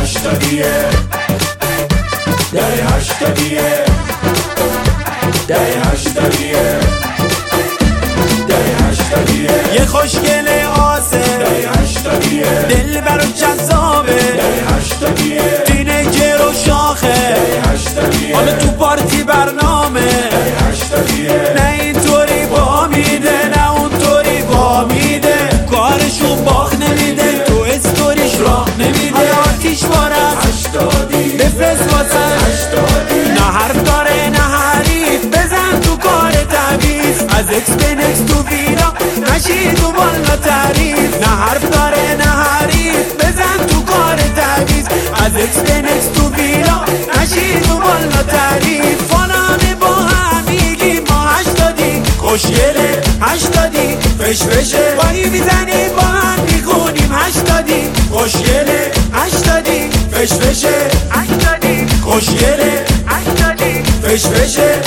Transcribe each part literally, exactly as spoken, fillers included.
هشتادیه دهه هشتادیه دهه هشتادیه دهه هشتادیه یه خوشگل آسه دهه هشتادیه دل برا جذابه دهه هشتادیه تینیجر و شاخه دهه هشتادیه حالا تو پارتی برنامه دهه هشتادیه نه اینطوری با میده نه اونطوری با میده کارشون باخ نمیده تو استوریش راه نمیده آتیش بارد هشتادی بفرست واسه هشتادی نه حرف داره نه حریف بزن تو کار تعویض از اکس بین اکس تو ویرا نشی تو بالا تعریف نه حرف داره نه حریف بزن تو کار تعویض از اکس بین اکس تو ویرا نشی تو بالا تعریف فلانه با هم میگیم ما هشتادی خوشگله هشتادی فش فشه بایی میزنیم با هم میخونیم هشتادی خوشگله هشتادی فش فشه هشتادی خوشگله هشتادی فش فشه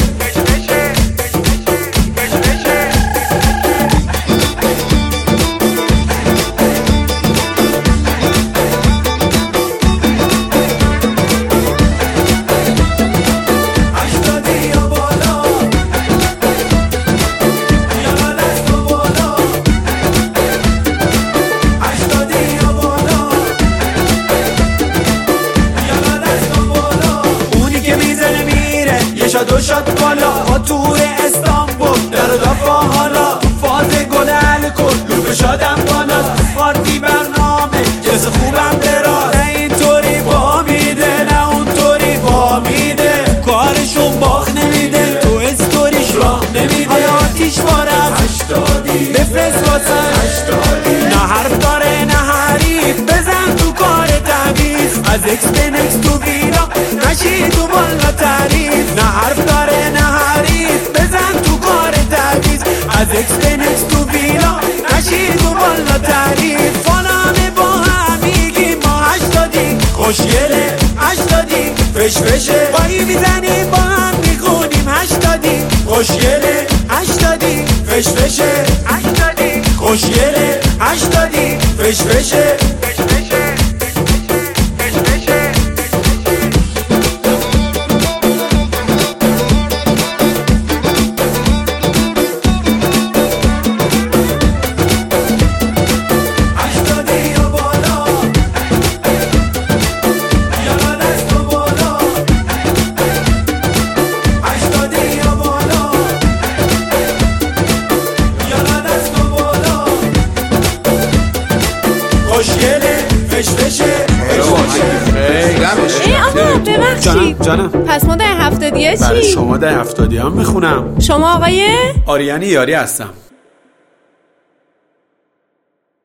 دو شاد بالا با تور استانبول در دفا حالا تو فاز گل الکل لوب شادم بالا پارتی برنامه جز خوبم دراز نه اینطوری با میده نه اونطوری با میده کارشون باخ نمیده تو استوریش راه نمیده آتیش بارد هشتادی بفرست واسه هشتادی نه حرف داره نه حریف بزن تو کار تعویض از اکس بین اکس تو ویرا نشی تو بالا تعریف نه حرف داره نه حریف بزن تو کار تعویض از اکس بین اکس تو ویرا نشی تو بالا تعریف فلانه با هم میگیم ما هشتادی خوشگله هشتادی فش فشه بایی میزنیم با هم میخونیم هشتادی خوشگله هشتادی فش فشه هشتادی خوشگله هشتادی فش فشه خوشگله فش فشه ای آقا ببخشید جانم جانم پس ما ده هفتادیه چی؟ برای شما ده هفتادی هم میخونم. شما آقای؟ آریانی یاری هستم.